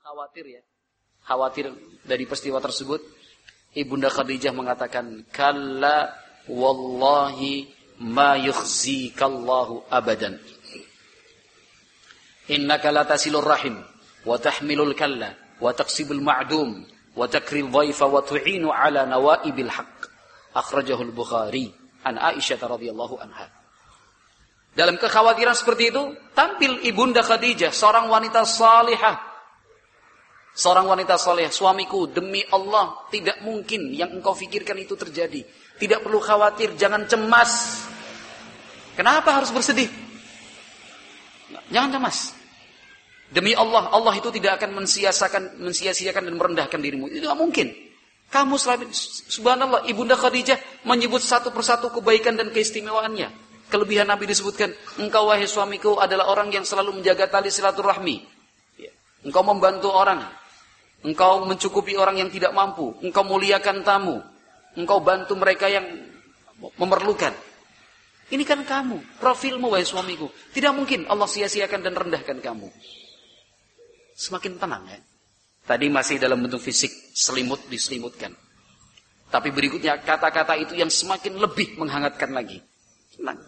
khawatir ya. Khawatir dari peristiwa tersebut. Ibunda Khadijah mengatakan, "Kalla wallahi ma yukhzikallahu abadan. Innaka la tasilur rahim wa tahmilul kalla wa taqsibul ma'dum wa takril dhaifa wa tu'inu ala nawaibil haqq." Akhrajahu al-Bukhari an Aisyah radhiyallahu anha. Dalam kekhawatiran seperti itu, tampil Ibunda Khadijah, seorang wanita salihah. Seorang wanita salihah, suamiku, demi Allah, tidak mungkin yang engkau fikirkan itu terjadi. Tidak perlu khawatir, jangan cemas. Kenapa harus bersedih? Jangan cemas. Demi Allah, Allah itu tidak akan mensia-siakan dan merendahkan dirimu. Itu tidak mungkin. Kamu selalu, subhanallah, Ibunda Khadijah menyebut satu persatu kebaikan dan keistimewaannya. Kelebihan Nabi disebutkan, engkau wahai suamiku adalah orang yang selalu menjaga tali silaturahmi. Engkau membantu orang. Engkau mencukupi orang yang tidak mampu. Engkau muliakan tamu. Engkau bantu mereka yang memerlukan. Ini kan kamu, profilmu wahai suamiku. Tidak mungkin Allah sia-siakan dan rendahkan kamu. Semakin tenang ya. Tadi masih dalam bentuk fisik, selimut diselimutkan. Tapi berikutnya kata-kata itu yang semakin lebih menghangatkan lagi. Tenang.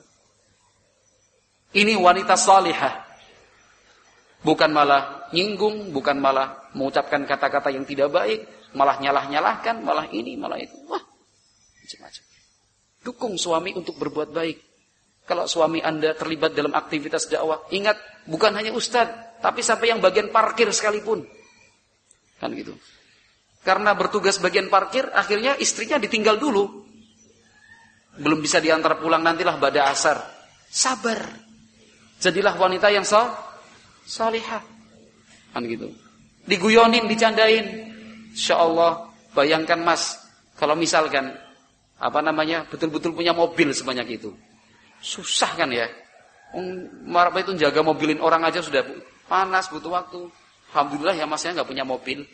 Ini wanita salihah. Bukan malah nyinggung, bukan malah mengucapkan kata-kata yang tidak baik, malah nyalah-nyalahkan, malah ini, malah itu. Wah, macam-macam. Dukung suami untuk berbuat baik. Kalau suami Anda terlibat dalam aktivitas dakwah, ingat, bukan hanya ustadz, tapi sampai yang bagian parkir sekalipun. Kan gitu. Karena bertugas bagian parkir, akhirnya istrinya ditinggal dulu. Belum bisa diantar pulang, nantilah pada asar. Sabar. Jadilah wanita yang salihah. Kan gitu. Diguyonin, dicandain. Insyaallah, bayangkan Mas, kalau misalkan betul-betul punya mobil sebanyak itu. Susah kan ya? Itu jaga mobilin orang aja sudah panas, butuh waktu. Alhamdulillah ya Masnya enggak punya mobil.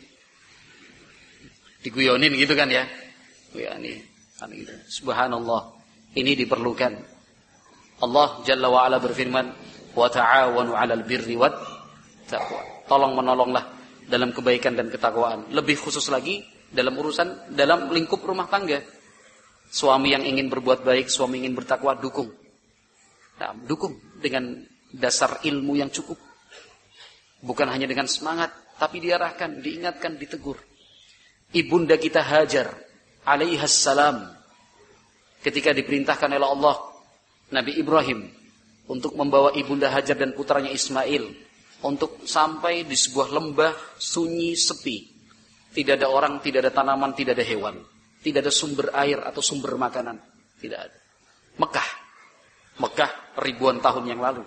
Diguyonin gitu kan ya. Ya ini kan gitu. Subhanallah. Ini diperlukan. Allah Jalla wa Ala berfirman, "Wa ta'awanu 'alal birri wat taqwa." Tolong menolonglah dalam kebaikan dan ketakwaan. Lebih khusus lagi dalam lingkup rumah tangga. Suami yang ingin berbuat baik, suami ingin bertakwa, dukung. Nah, dukung dengan dasar ilmu yang cukup. Bukan hanya dengan semangat, tapi diarahkan, diingatkan, ditegur. Ibunda kita Hajar alaihassalam ketika diperintahkan oleh Allah Nabi Ibrahim untuk membawa Ibunda Hajar dan putranya Ismail untuk sampai di sebuah lembah sunyi sepi. Tidak ada orang, tidak ada tanaman, tidak ada hewan. Tidak ada sumber air atau sumber makanan. Tidak ada. Mekah ribuan tahun yang lalu.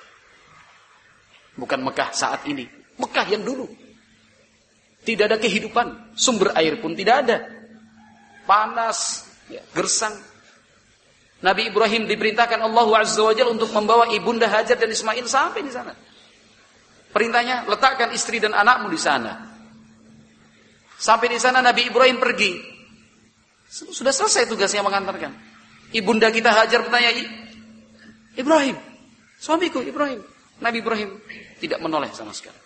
Bukan Mekah saat ini. Mekah yang dulu. Tidak ada kehidupan. Sumber air pun tidak ada. Panas, gersang. Nabi Ibrahim diperintahkan Allah Azza wa Jalla untuk membawa Ibunda Hajar dan Ismail sampai di sana. Perintahnya, letakkan istri dan anakmu di sana. Sampai di sana Nabi Ibrahim pergi. Sudah selesai tugasnya mengantarkan. Ibunda kita Hajar bertanya, Ibrahim, suamiku Ibrahim. Nabi Ibrahim tidak menoleh sama sekali.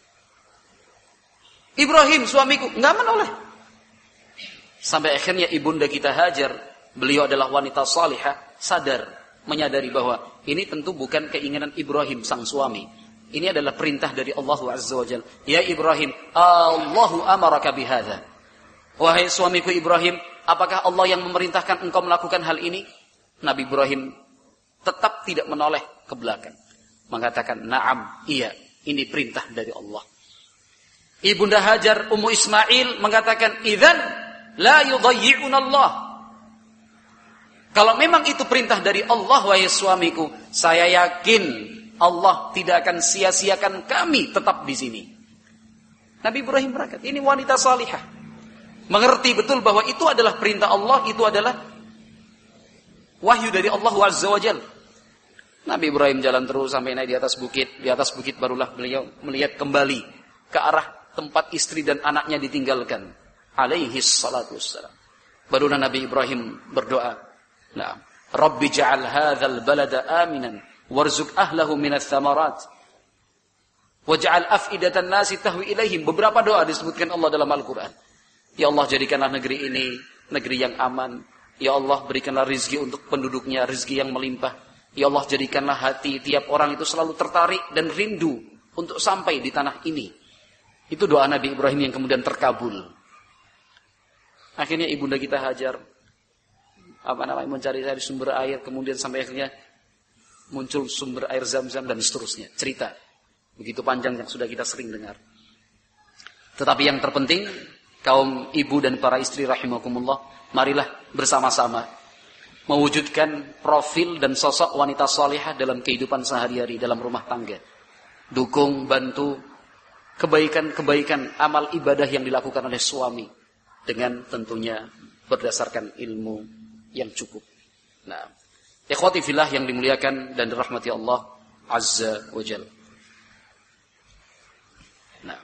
Ibrahim, suamiku, enggak menoleh. Sampai akhirnya Ibunda kita Hajar, beliau adalah wanita salihah, menyadari bahwa ini tentu bukan keinginan Ibrahim sang suami. Ini adalah perintah dari Allah Azza wa Jalla. Ya Ibrahim, Allahu amaraka bihadza. Wahai suamiku Ibrahim, apakah Allah yang memerintahkan engkau melakukan hal ini? Nabi Ibrahim tetap tidak menoleh ke belakang. Mengatakan, "Na'am, iya, ini perintah dari Allah." Ibunda Hajar Ummu Ismail mengatakan, "Idzan la yudayyi'una Allah." Kalau memang itu perintah dari Allah, wahai suamiku, saya yakin Allah tidak akan sia-siakan kami tetap di sini. Nabi Ibrahim berkata, ini wanita salihah. Mengerti betul bahwa itu adalah perintah Allah, itu adalah wahyu dari Allah Azza wa Jalla. Nabi Ibrahim jalan terus sampai naik di atas bukit. Di atas bukit barulah beliau melihat kembali ke arah tempat istri dan anaknya ditinggalkan. Alaihi salatu wassalam. Barulah Nabi Ibrahim berdoa. Nah, Rabbi ja'al hadzal balada aminan warzuq ahlahu minats tsamarat. Waj'al af'idatan nasi tahwi ilaihim. Beberapa doa disebutkan Allah dalam Al-Quran. Ya Allah, jadikanlah negeri ini negeri yang aman. Ya Allah, berikanlah rizki untuk penduduknya, rizki yang melimpah. Ya Allah, jadikanlah hati tiap orang itu selalu tertarik dan rindu untuk sampai di tanah ini. Itu doa Nabi Ibrahim yang kemudian terkabul. Akhirnya ibunda kita Hajar mencari sumber air, kemudian sampai akhirnya muncul sumber air Zam-Zam dan seterusnya. Cerita begitu panjang yang sudah kita sering dengar. Tetapi yang terpenting, kaum ibu dan para istri rahimakumullah, marilah bersama-sama mewujudkan profil dan sosok wanita salihah dalam kehidupan sehari-hari dalam rumah tangga. Dukung, bantu kebaikan-kebaikan amal ibadah yang dilakukan oleh suami dengan tentunya berdasarkan ilmu yang cukup. Nah, ikhwati fillah yang dimuliakan dan dirahmati Allah Azza wa Jalla. Nah,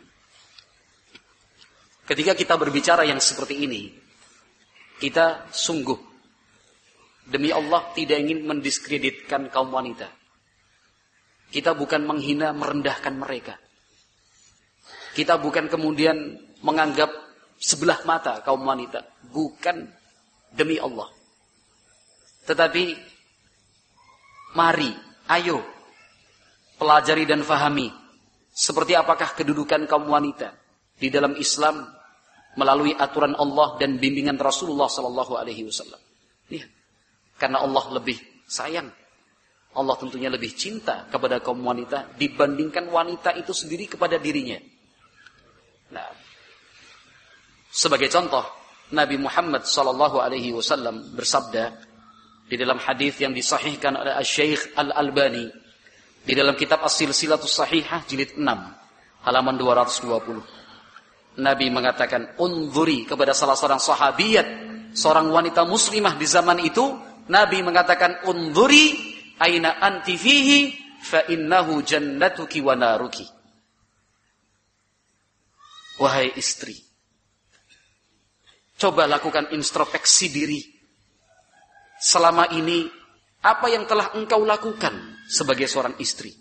ketika kita berbicara yang seperti ini, kita sungguh demi Allah tidak ingin mendiskreditkan kaum wanita. Kita bukan menghina, merendahkan mereka. Kita bukan kemudian menganggap sebelah mata kaum wanita. Bukan, demi Allah. Tetapi mari, ayo pelajari dan fahami seperti apakah kedudukan kaum wanita di dalam Islam melalui aturan Allah dan bimbingan Rasulullah sallallahu alaihi wasallam. Lihat, karena Allah lebih sayang, Allah tentunya lebih cinta kepada kaum wanita dibandingkan wanita itu sendiri kepada dirinya. Nah, sebagai contoh, Nabi Muhammad sallallahu alaihi wasallam bersabda di dalam hadis yang disahihkan oleh Syekh Al-Albani di dalam kitab As-Silsilatus Shahihah jilid 6 halaman 220. Nabi mengatakan, "Unzuri," kepada salah seorang sahabiyat, seorang wanita muslimah di zaman itu. Nabi mengatakan, "Unzuri aina anti fihi fa innahu jannatuki wa naruki." Wahai istri, coba lakukan introspeksi diri. Selama ini, apa yang telah engkau lakukan sebagai seorang istri?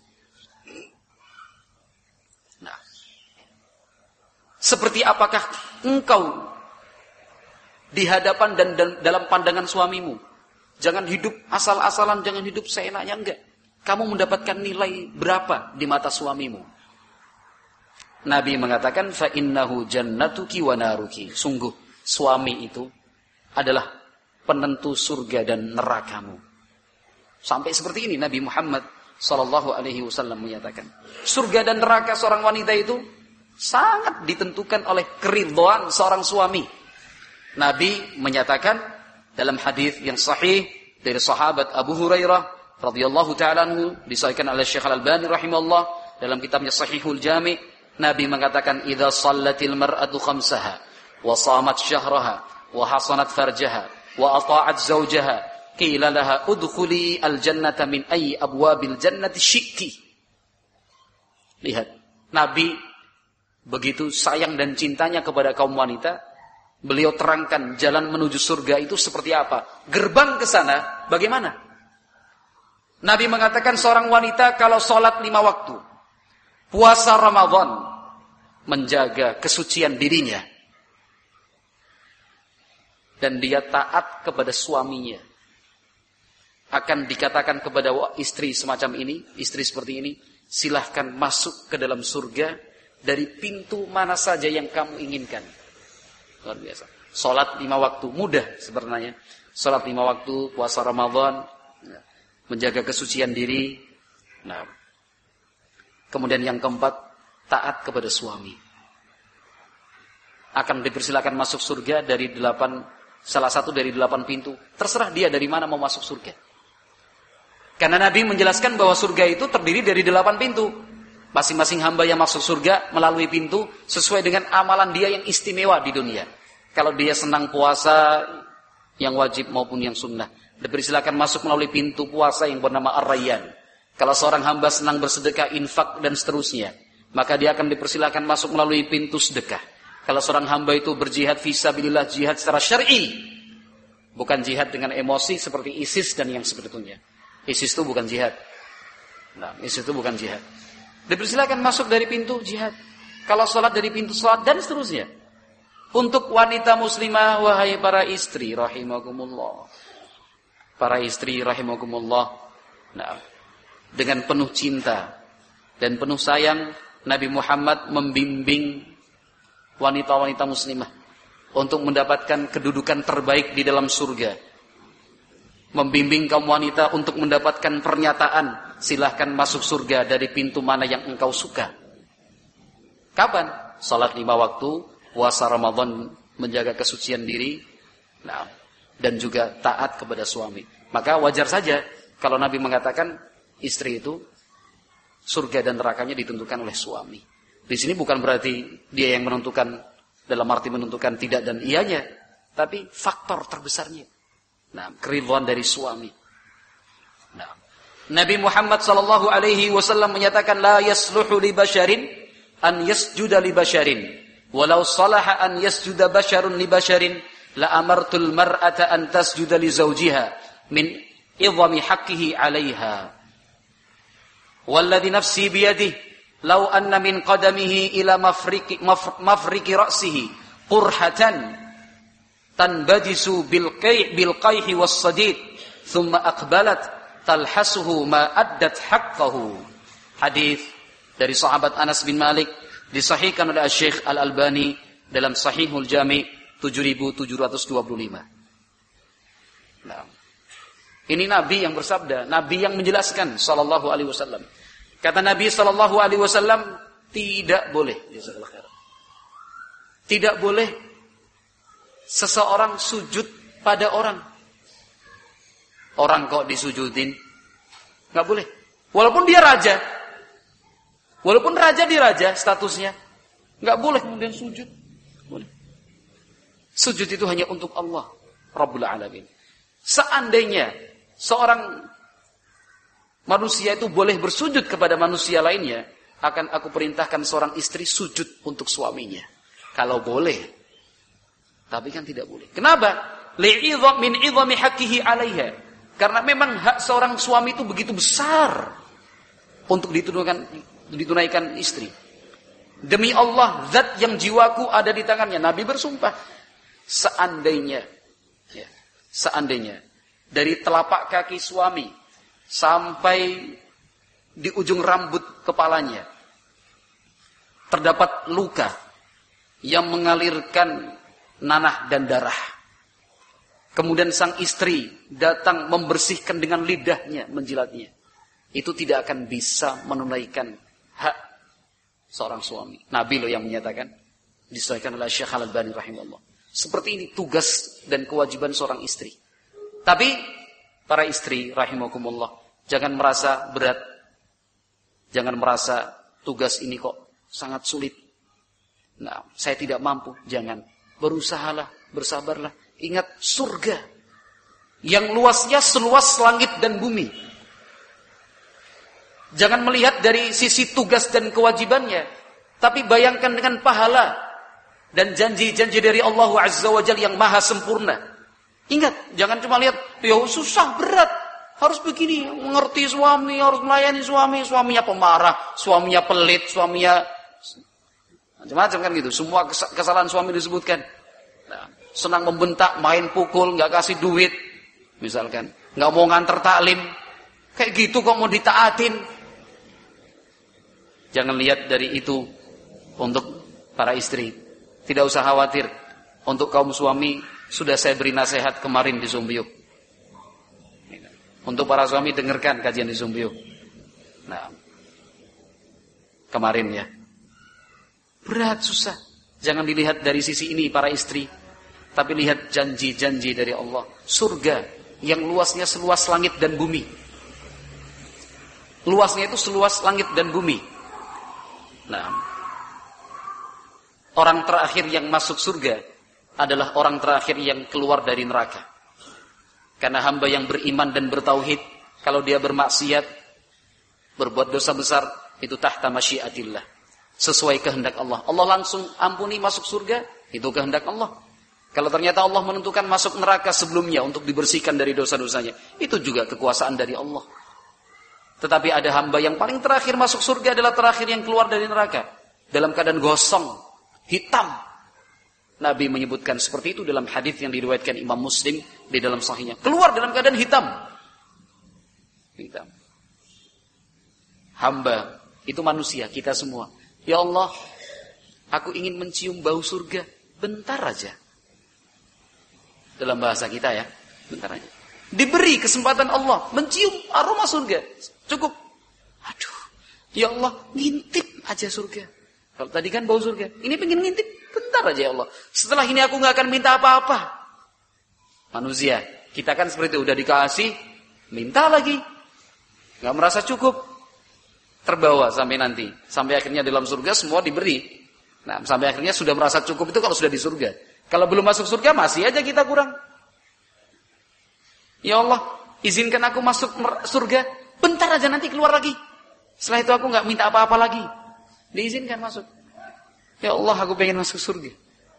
Nah, seperti apakah engkau di hadapan dan dalam pandangan suamimu? Jangan hidup asal-asalan, jangan hidup seenaknya, enggak. Kamu mendapatkan nilai berapa di mata suamimu? Nabi mengatakan, fa innahu jannatuki wa naruki. Sungguh suami itu adalah penentu surga dan nerakamu. Sampai seperti ini Nabi Muhammad sallallahu alaihi wasallam menyatakan, surga dan neraka seorang wanita itu sangat ditentukan oleh keridhaan seorang suami. Nabi menyatakan dalam hadis yang sahih dari sahabat Abu Hurairah radhiyallahu taala anhu, disahihkan oleh Syekh Al-Albani rahimahullah dalam kitabnya Sahihul Jami'. Nabi mengatakan, "Idza shallatil mar'atu khamsaha wa shamat syahraha wa hasanat farjaha wa ata'at zawjaha qila laha udkhuli al-jannata min ayyi abwabil jannati syi'ti." Lihat, Nabi begitu sayang dan cintanya kepada kaum wanita, beliau terangkan jalan menuju surga itu seperti apa. Gerbang ke sana bagaimana? Nabi mengatakan seorang wanita kalau sholat 5 waktu, puasa Ramadan, menjaga kesucian dirinya, dan dia taat kepada suaminya, akan dikatakan kepada istri semacam ini, istri seperti ini, silahkan masuk ke dalam surga dari pintu mana saja yang kamu inginkan. Luar biasa. Sholat 5 waktu, mudah sebenarnya. Sholat 5 waktu, puasa Ramadan, menjaga kesucian diri. Nah, kemudian yang keempat, taat kepada suami. Akan dipersilakan masuk surga dari salah satu dari 8 pintu. Terserah dia dari mana mau masuk surga. Karena Nabi menjelaskan bahwa surga itu terdiri dari 8 pintu. Masing-masing hamba yang masuk surga melalui pintu sesuai dengan amalan dia yang istimewa di dunia. Kalau dia senang puasa yang wajib maupun yang sunnah, dipersilakan masuk melalui pintu puasa yang bernama Ar-Rayyan. Kalau seorang hamba senang bersedekah, infak dan seterusnya, maka dia akan dipersilakan masuk melalui pintu sedekah. Kalau seorang hamba itu berjihad fisabilillah, jihad secara syar'i, bukan jihad dengan emosi seperti ISIS dan yang sebetulnya. ISIS itu bukan jihad. Nah, ISIS itu bukan jihad. Dipersilakan masuk dari pintu jihad. Kalau sholat dari pintu sholat dan seterusnya. Untuk wanita muslimah, wahai para istri rahimakumullah. Para istri rahimakumullah. Nah, dengan penuh cinta dan penuh sayang, Nabi Muhammad membimbing wanita-wanita muslimah untuk mendapatkan kedudukan terbaik di dalam surga. Membimbing kaum wanita untuk mendapatkan pernyataan, silahkan masuk surga dari pintu mana yang engkau suka. Kapan? Salat 5 waktu, puasa Ramadan, menjaga kesucian diri, nah, dan juga taat kepada suami. Maka wajar saja kalau Nabi mengatakan istri itu surga dan nerakanya ditentukan oleh suami. Di sini bukan berarti dia yang menentukan, dalam arti menentukan tidak dan iyanya, tapi faktor terbesarnya. Nah, keridhaan dari suami. Nah, Nabi Muhammad sallallahu alaihi wasallam menyatakan la yasluhu li basharin an yasjuda li basharin walau salaha an yasjuda basharun li basharin la amartul mar'ata an tasjuda li zawjiha min idhami haqqihi 'alaiha walladhi nafsi bi yadihi law anna min qadamihi ila mafriqi ra'sihi qurhatan tanbajisu bil qayhi was sadid thumma aqbalat talhasuhu ma addat haqqahu. Hadis dari sahabat Anas bin Malik disahihkan oleh Syekh Al-Albani dalam Sahihul Jami' 7725. Nah, ini Nabi yang bersabda, Nabi yang menjelaskan sallallahu alaihi wasallam. Kata Nabi sallallahu alaihi wasallam, tidak boleh seseorang sujud pada orang. Orang kok disujudin? Nggak boleh. Walaupun dia raja. Walaupun raja di raja statusnya. Nggak boleh kemudian sujud. Boleh. Sujud itu hanya untuk Allah Rabbul Alamin. Seandainya seorang manusia itu boleh bersujud kepada manusia lainnya, akan aku perintahkan seorang istri sujud untuk suaminya. Kalau boleh. Tapi kan tidak boleh. Kenapa? Li'idham min idhami haqqihi 'alaiha. Karena memang hak seorang suami itu begitu besar untuk ditunaikan istri. Demi Allah, zat yang jiwaku ada di tangannya. Nabi bersumpah, seandainya dari telapak kaki suami sampai di ujung rambut kepalanya terdapat luka yang mengalirkan nanah dan darah. Kemudian sang istri datang membersihkan dengan lidahnya, menjilatnya. Itu tidak akan bisa menunaikan hak seorang suami. Nabi loh yang menyatakan. Disahihkan oleh Syekh Al-Albani rahimahullah. Seperti ini tugas dan kewajiban seorang istri. Tapi para istri rahimakumullah, jangan merasa berat. Jangan merasa tugas ini kok sangat sulit. Nah, saya tidak mampu. Jangan. Berusahalah, bersabarlah. Ingat surga yang luasnya seluas langit dan bumi. Jangan melihat dari sisi tugas dan kewajibannya, tapi bayangkan dengan pahala dan janji-janji dari Allah Azza wa Jalla yang maha sempurna. Ingat, jangan cuma lihat, ya susah, berat, harus begini, mengerti suami, harus melayani suami, suaminya pemarah, suaminya pelit, suaminya macam-macam kan gitu. Semua kesalahan suami disebutkan. Nah, senang membentak, main pukul, nggak kasih duit, misalkan, nggak mau nganter taklim, kayak gitu kok mau ditaatin. Jangan lihat dari itu untuk para istri. Tidak usah khawatir. Untuk kaum suami sudah saya beri nasihat kemarin di Sumbiuk. Untuk para suami dengarkan kajian di Sumbiuk. Nah, kemarin ya. Berat, susah. Jangan dilihat dari sisi ini para istri, tapi lihat janji-janji dari Allah. Surga yang luasnya seluas langit dan bumi. Luasnya itu seluas langit dan bumi. Nah, orang terakhir yang masuk surga adalah orang terakhir yang keluar dari neraka. Karena hamba yang beriman dan bertauhid, kalau dia bermaksiat, berbuat dosa besar, itu tahta masyiatillah, sesuai kehendak Allah. Allah langsung ampuni, masuk surga, itu kehendak Allah. Kalau ternyata Allah menentukan masuk neraka sebelumnya untuk dibersihkan dari dosa-dosanya, itu juga kekuasaan dari Allah. Tetapi ada hamba yang paling terakhir masuk surga adalah terakhir yang keluar dari neraka. Dalam keadaan gosong, hitam. Nabi menyebutkan seperti itu dalam hadis yang diriwayatkan Imam Muslim di dalam sahihnya. Keluar dalam keadaan hitam. Hitam. Hamba, itu manusia, kita semua. Ya Allah, aku ingin mencium bau surga. Bentar aja. Dalam bahasa kita ya, bentar aja. Diberi kesempatan Allah mencium aroma surga. Cukup. Aduh, ya Allah, ngintip aja surga. Kalau tadi kan bau surga, ini pengen ngintip, bentar aja ya Allah. Setelah ini aku gak akan minta apa-apa. Manusia, kita kan seperti itu, udah dikasih, minta lagi. Gak merasa cukup. Terbawa sampai nanti. Sampai akhirnya dalam surga semua diberi. Nah, sampai akhirnya sudah merasa cukup itu kalau sudah di surga. Kalau belum masuk surga masih aja kita kurang. Ya Allah, izinkan aku masuk surga. Bentar aja nanti keluar lagi. Setelah itu aku gak minta apa-apa lagi. Diizinkan masuk. Ya Allah, aku pengen masuk surga.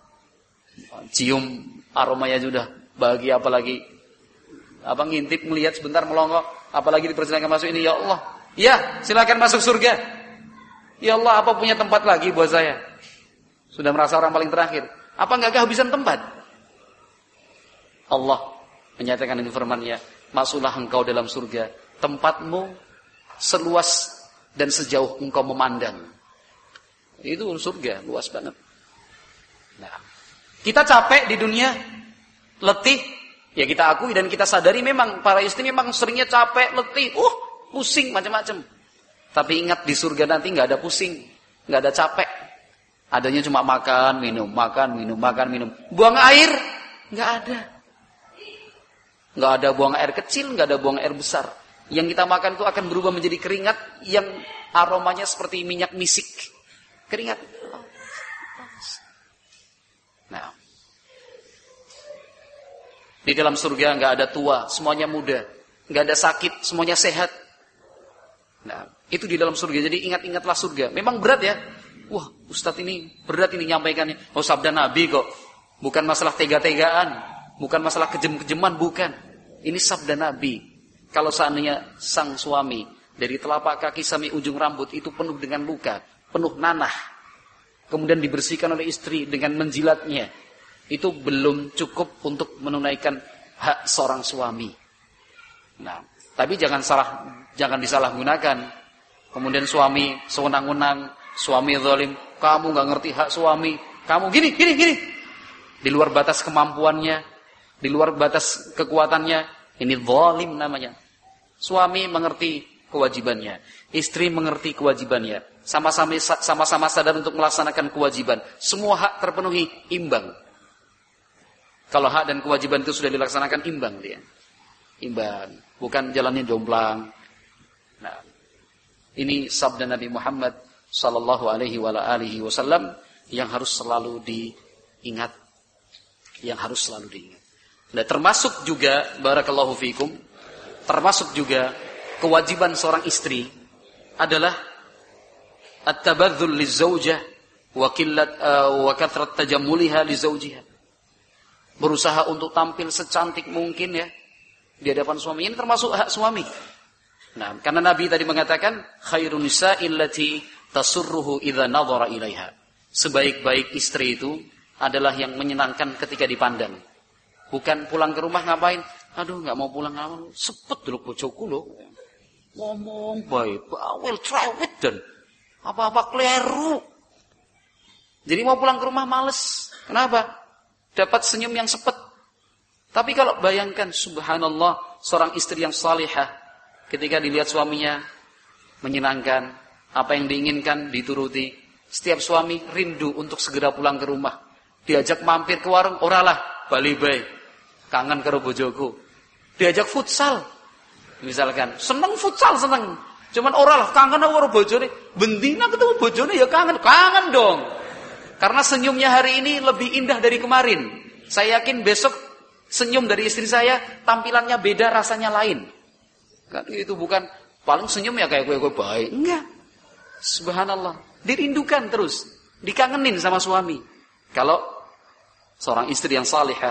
Cium aromanya sudah. Bahagia apalagi. Abang ngintip, melihat sebentar melongo. Apalagi dipersilakan masuk ini. Ya Allah, ya silakan masuk surga. Ya Allah, apa punya tempat lagi buat saya? Sudah merasa orang paling terakhir. Apa enggak kehabisan tempat? Allah menyatakan ini firman-Nya, masuklah engkau dalam surga, tempatmu seluas dan sejauh engkau memandang. Itu surga, luas banget. Nah, kita capek di dunia, letih, ya kita akui dan kita sadari memang para istri memang seringnya capek, letih, pusing macam-macam. Tapi ingat di surga nanti enggak ada pusing, enggak ada capek. Adanya cuma makan, minum, makan, minum, makan, minum. Buang air enggak ada. Enggak ada buang air kecil, enggak ada buang air besar. Yang kita makan itu akan berubah menjadi keringat yang aromanya seperti minyak misik. Keringat. Nah, di dalam surga enggak ada tua, semuanya muda. Enggak ada sakit, semuanya sehat. Nah, itu di dalam surga. Jadi ingat-ingatlah surga. Memang berat ya. Wah, Ustadz ini berat ini nyampaikannya. Oh, sabda Nabi kok. Bukan masalah tega-tegaan. Bukan masalah kejem-kejeman, bukan. Ini sabda Nabi. Kalau seandainya sang suami dari telapak kaki sampai ujung rambut itu penuh dengan luka, penuh nanah, kemudian dibersihkan oleh istri dengan menjilatnya, itu belum cukup untuk menunaikan hak seorang suami. Nah, tapi jangan disalahgunakan. Kemudian suami sewenang-wenang, suami zalim, kamu nggak ngerti hak suami, kamu gini. Di luar batas kemampuannya, di luar batas kekuatannya, ini zalim namanya. Suami mengerti kewajibannya, istri mengerti kewajibannya, sama-sama sadar untuk melaksanakan kewajiban. Semua hak terpenuhi, imbang. Kalau hak dan kewajiban itu sudah dilaksanakan, imbang dia. Imbang, bukan jalannya jomplang. Nah, ini sabda Nabi Muhammad sallallahu alaihi wasallam yang harus selalu diingat. Yang harus selalu diingat. Nah, termasuk juga barakallahu fikum, termasuk juga kewajiban seorang istri adalah at-tabadzul lizaujah wa kathrat tajammuliha lizaujiha. Berusaha untuk tampil secantik mungkin ya di hadapan suami. Ini termasuk hak suami. Nah, karena Nabi tadi mengatakan khairun nisa'il lati tasurruhu idza nadhara ilaiha. Sebaik-baik istri itu adalah yang menyenangkan ketika dipandang. Bukan pulang ke rumah ngapain? Aduh, enggak mau pulang ngapain? Sepet dulu bojoku lho. Ngomong baik, bawel, cerewet dan apa-apa kleru. Jadi mau pulang ke rumah males. Kenapa? Dapat senyum yang sepet. Tapi kalau bayangkan subhanallah seorang istri yang salihah ketika dilihat suaminya menyenangkan, apa yang diinginkan dituruti. Setiap suami rindu untuk segera pulang ke rumah. Diajak mampir ke warung, oralah, bali bae. Kangen karo bojoku. Diajak futsal. Misalkan, seneng futsal, seneng. Cuman oralah, kangen karo bojone. Bendina ketemu bojone ya kangen. Kangen dong. Karena senyumnya hari ini lebih indah dari kemarin. Saya yakin besok senyum dari istri saya, tampilannya beda, rasanya lain. Kan itu bukan paling senyum ya kayak gue baik. Enggak. Subhanallah. Dirindukan terus. Dikangenin sama suami. Kalau seorang istri yang salihah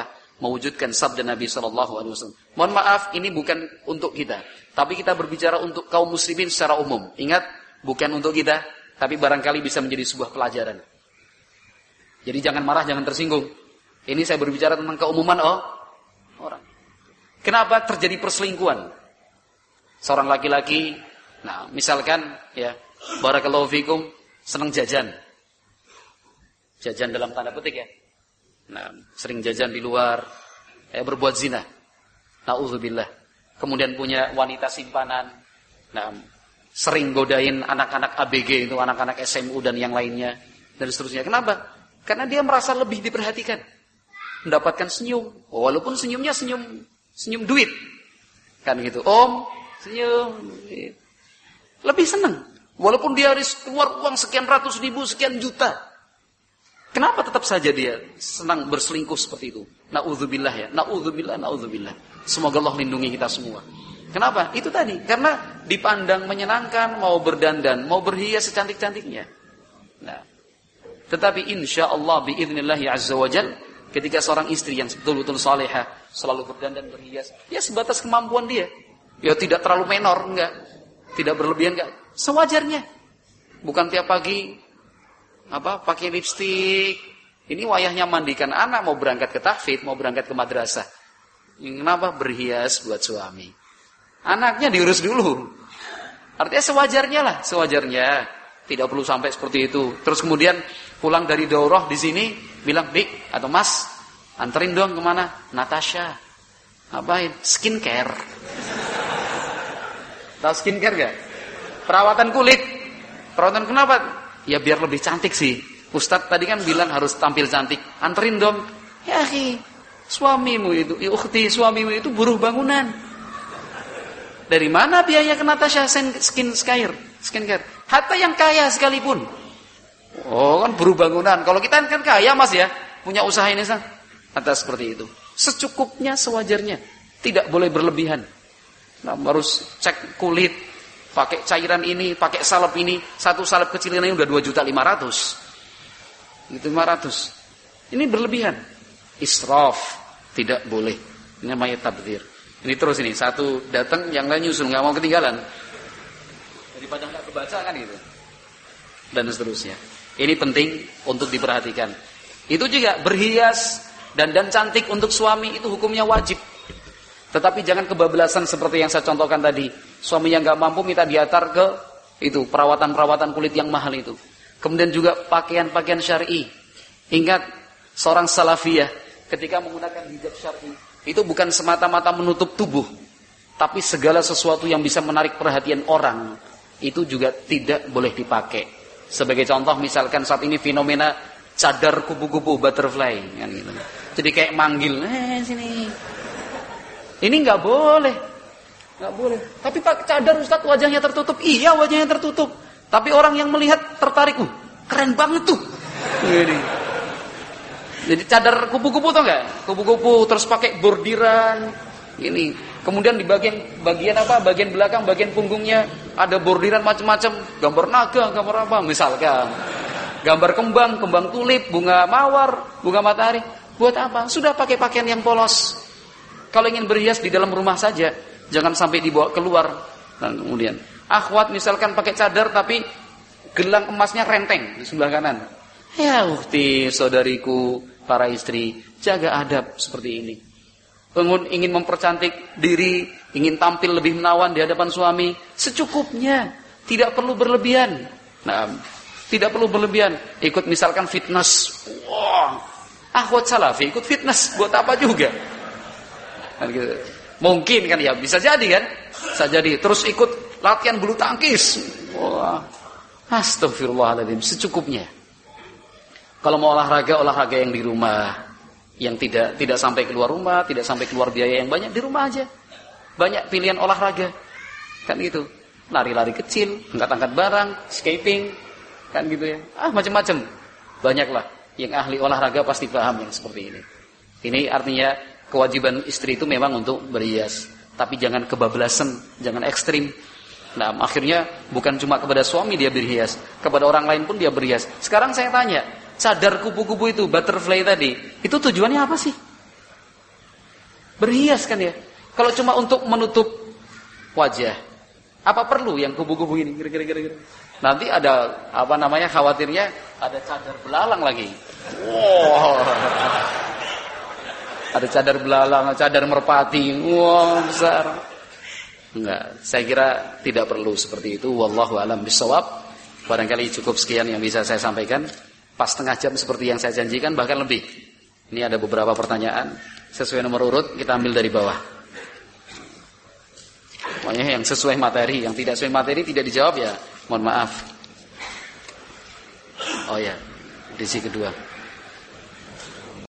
mewujudkan sabda Nabi SAW. Mohon maaf, ini bukan untuk kita, tapi kita berbicara untuk kaum muslimin secara umum. Ingat, bukan untuk kita, tapi barangkali bisa menjadi sebuah pelajaran. Jadi jangan marah, jangan tersinggung. Ini saya berbicara tentang keumuman orang. Kenapa terjadi perselingkuhan? Seorang laki-laki, nah misalkan ya, barakallahu fikum, senang jajan. Jajan dalam tanda petik ya. Nah, sering jajan di luar, berbuat zina. Nauzubillah. Kemudian punya wanita simpanan. Nah, sering godain anak-anak ABG itu, anak-anak SMU dan yang lainnya dan seterusnya. Kenapa? Karena dia merasa lebih diperhatikan. Mendapatkan senyum, walaupun senyumnya senyum duit. Kan gitu. Om, senyum. Lebih senang. Walaupun dia harus keluar uang sekian ratus ribu, sekian juta. Kenapa tetap saja dia senang berselingkuh seperti itu? Na'udzubillah ya. Na'udzubillah. Semoga Allah lindungi kita semua. Kenapa? Itu tadi. Karena dipandang menyenangkan, mau berdandan, mau berhias secantik-cantiknya. Nah, tetapi insya Allah biidznillahi azza wa jal, ketika seorang istri yang betul-betul salihah, selalu berdandan, berhias, ya sebatas kemampuan dia. Ya tidak terlalu menor, enggak. Tidak berlebihan, enggak. Sewajarnya. Bukan tiap pagi pakai lipstik. Ini wayahnya mandikan anak, mau berangkat ke tahfidz, mau berangkat ke madrasah. Kenapa berhias buat suami? Anaknya diurus dulu. Artinya sewajarnya lah, sewajarnya. Tidak perlu sampai seperti itu. Terus kemudian pulang dari daurah di sini bilang, "Dik atau Mas, anterin dong kemana?" Natasha. Ngapain? Skincare. Tahu skincare gak? Perawatan kulit. Perawatan kenapa? Ya biar lebih cantik sih. Ustadz tadi kan bilang harus tampil cantik. Anterin dong. Ya akhi, suamimu itu, ya ukhti, suamimu itu buruh bangunan. Dari mana biaya ke Natasha skincare? Hatta yang kaya sekalipun. Oh kan buruh bangunan. Kalau kita kan kaya mas ya, punya usaha ini sang. Hatta seperti itu. Secukupnya, sewajarnya. Tidak boleh berlebihan. Nah, harus cek kulit. Pakai cairan ini, pakai salep ini, satu salep kecil ini udah 2.500.000. Itu 500. Ini berlebihan. Israf, tidak boleh. Ini namanya tabdzir. Ini terus ini, satu datang, yang lain nyusul, nggak mau ketinggalan. Daripada nggak kebaca kan gitu. Dan seterusnya. Ini penting untuk diperhatikan. Itu juga berhias dan cantik untuk suami itu hukumnya wajib. Tetapi jangan kebablasan seperti yang saya contohkan tadi. Suami yang gak mampu minta diantar ke itu perawatan kulit yang mahal itu. Kemudian juga pakaian syar'i. Ingat seorang salafiyah ketika menggunakan hijab syar'i itu bukan semata-mata menutup tubuh, tapi segala sesuatu yang bisa menarik perhatian orang itu juga tidak boleh dipakai. Sebagai contoh misalkan saat ini fenomena cadar kupu-kupu butterfly kan gitu. Jadi kayak manggil, sini. Ini nggak boleh. Tapi pakai cadar Ustaz wajahnya tertutup. Iya wajahnya tertutup. Tapi orang yang melihat tertarik. Keren banget tuh. Jadi cadar kupu-kupu tau nggak? Kupu-kupu terus pakai bordiran. Ini. Kemudian di bagian belakang, bagian punggungnya ada bordiran macam-macam. Gambar naga, gambar apa? Misalkan. Gambar kembang tulip, bunga mawar, bunga matahari. Buat apa? Sudah pakai pakaian yang polos. Kalau ingin berhias di dalam rumah saja, jangan sampai dibawa keluar. Dan kemudian, akhwat misalkan pakai cadar tapi gelang emasnya renteng di sebelah kanan. Ya ukhti, saudariku, para istri, jaga adab seperti ini. Ingin mempercantik diri, ingin tampil lebih menawan di hadapan suami, secukupnya, tidak perlu berlebihan. Nah, tidak perlu berlebihan. Ikut misalkan fitness, wah, akhwat salafi ikut fitness, buat apa juga? Mungkin kan ya, bisa jadi kan? Bisa jadi. Terus ikut latihan bulu tangkis. Wah. Astagfirullahaladzim, secukupnya. Kalau mau olahraga yang di rumah, yang tidak sampai keluar rumah, tidak sampai keluar biaya yang banyak, di rumah aja. Banyak pilihan olahraga. Kan gitu. Lari-lari kecil, angkat-angkat barang, skating, kan gitu ya. Macam-macam. Banyaklah yang ahli olahraga pasti paham yang seperti ini. Ini artinya kewajiban istri itu memang untuk berhias, tapi jangan kebablasan, jangan ekstrim. Nah, akhirnya bukan cuma kepada suami dia berhias, kepada orang lain pun dia berhias. Sekarang saya tanya, cadar kupu-kupu itu, butterfly tadi, itu tujuannya apa sih? Berhias kan ya. Kalau cuma untuk menutup wajah, apa perlu yang kubu-kubu ini? Kira-kira. Nanti ada apa namanya, khawatirnya ada cadar belalang lagi. Wow. Ada cadar belalang, cadar merpati. Wow, besar. Enggak, saya kira tidak perlu seperti itu. Wallahu a'lam bishawab. Barangkali cukup sekian yang bisa saya sampaikan. Pas setengah jam seperti yang saya janjikan, bahkan lebih. Ini ada beberapa pertanyaan sesuai nomor urut, kita ambil dari bawah. Pokoknya yang sesuai materi, yang tidak sesuai materi tidak dijawab ya, mohon maaf. Oh ya, edisi kedua.